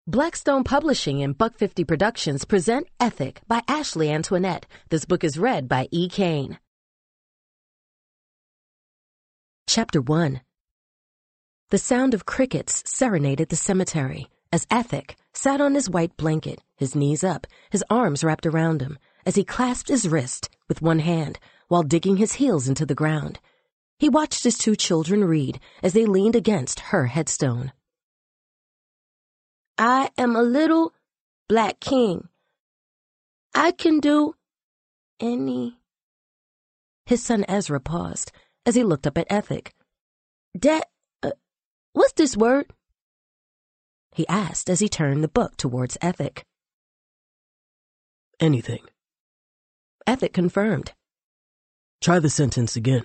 Blackstone Publishing and Buck 50 Productions present Ethic by Ashley Antoinette. This book is read by E. Kane. Chapter 1. The sound of crickets serenaded the cemetery as Ethic sat on his white blanket, his knees up, his arms wrapped around him, as he clasped his wrist with one hand while digging his heels into the ground. He watched his two children read as they leaned against her headstone. I am a little black king. I can do any... His son Ezra paused as he looked up at Ethic. Dad, what's this word? He asked as he turned the book towards Ethic. Anything. Ethic confirmed. Try the sentence again.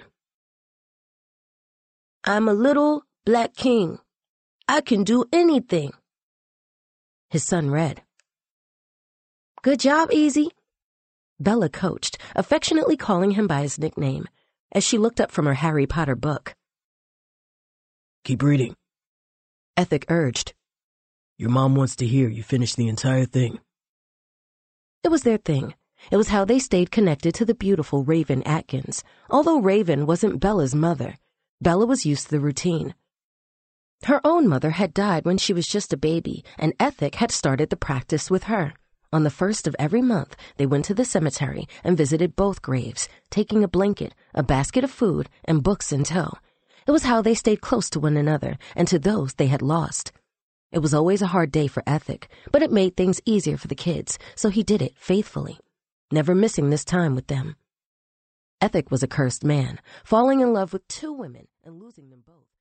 I'm a little black king. I can do anything. His son read. Good job, Easy. Bella coached, affectionately calling him by his nickname, as she looked up from her Harry Potter book. Keep reading. Ethic urged. Your mom wants to hear you finish the entire thing. It was their thing. It was how they stayed connected to the beautiful Raven Atkins. Although Raven wasn't Bella's mother, Bella was used to the routine. Her own mother had died when she was just a baby, and Ethic had started the practice with her. On the first of every month, they went to the cemetery and visited both graves, taking a blanket, a basket of food, and books in tow. It was how they stayed close to one another and to those they had lost. It was always a hard day for Ethic, but it made things easier for the kids, so he did it faithfully, never missing this time with them. Ethic was a cursed man, falling in love with two women and losing them both.